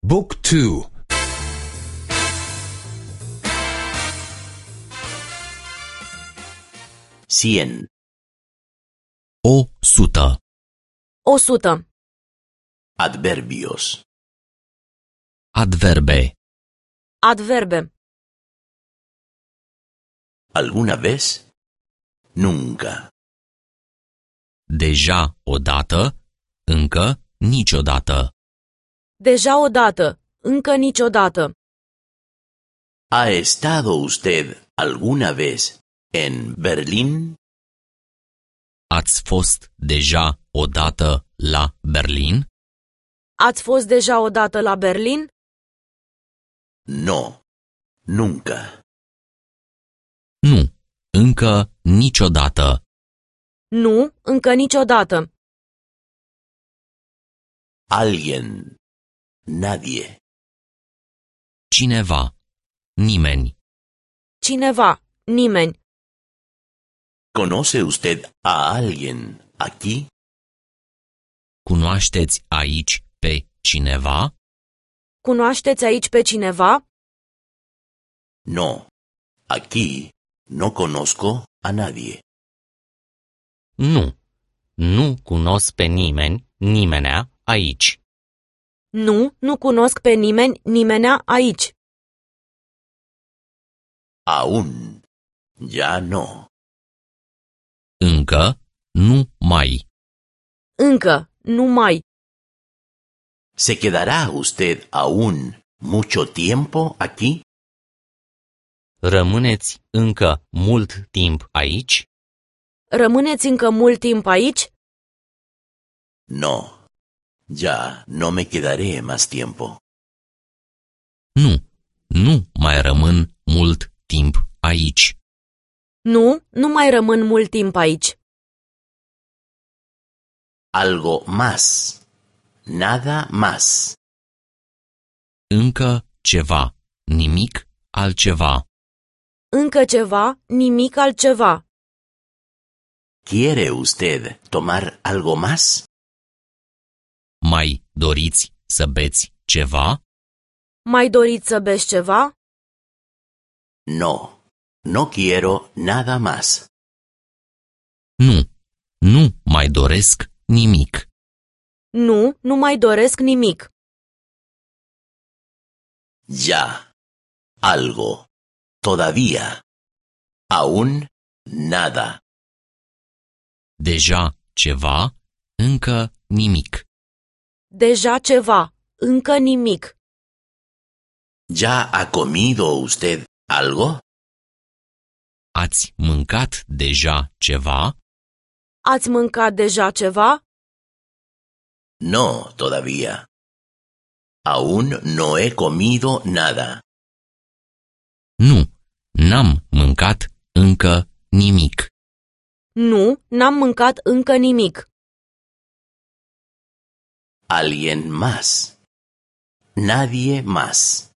Book 2. 100. 100. 100. Adverbios. Adverbe. Adverbe. ¿Alguna vez? Nunca. Deja odată, încă niciodată. Deja odată, încă niciodată. ¿Ha estado usted alguna vez en Berlín? Ați fost deja odată la Berlin? Ați fost deja odată la Berlin? No, nunca. Nu, încă niciodată. Nu, încă niciodată. Alguien. Nadie. Cineva. Nimeni. Cineva, nimeni. ¿Conoce usted a alguien aquí? Cunoașteți aici pe cineva? Cunoașteți aici pe cineva? No, aquí no conozco a nadie. Nu. Nu cunosc pe nimeni, nimenea aici. Nu, nu cunosc pe nimeni, nimenea aici. Aún. Ya no. Încă nu mai. Încă, nu mai. ¿Se quedará usted aún mucho tiempo aquí? Rămâneți încă mult timp aici? Rămâneți încă mult timp aici? No. Ya no me quedaré más tiempo. Nu. Nu mai rămân mult timp aici. Nu, nu mai rămân mult timp aici. Algo más. Nada más. Încă ceva. Nimic altceva. Încă ceva, nimic altceva. ¿Quiere usted tomar algo más? Mai doriți să beți ceva? Mai doriți să beți ceva? No. No quiero nada más. Nu. Nu mai doresc nimic. Nu, nu mai doresc nimic. Ya. Algo. Todavía. Aún nada. Deja ceva, încă nimic. Deja ceva, încă nimic. ¿Ya ha comido usted algo? Ați mâncat deja ceva? Ați mâncat deja ceva? No, todavía. Aún no he comido nada. Nu, n-am mâncat încă nimic. Nu, n-am mâncat încă nimic. Alguien más. Nadie más.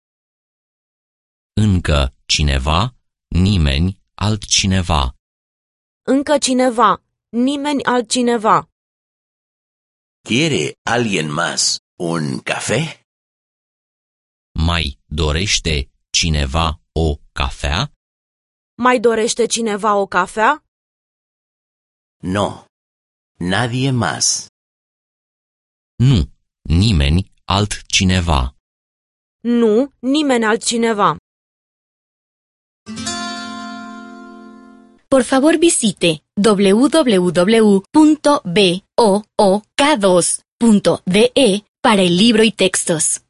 Încă cineva, nimeni altcineva. Încă cineva, nimeni altcineva. ¿Quiere alguien más un café? Mai dorește cineva o cafea? Mai dorește cineva o cafea? No. Nadie más. Nu, nimeni altcineva. Nu, nimeni altcineva. Por favor visite www.book2.de para el libro y textos.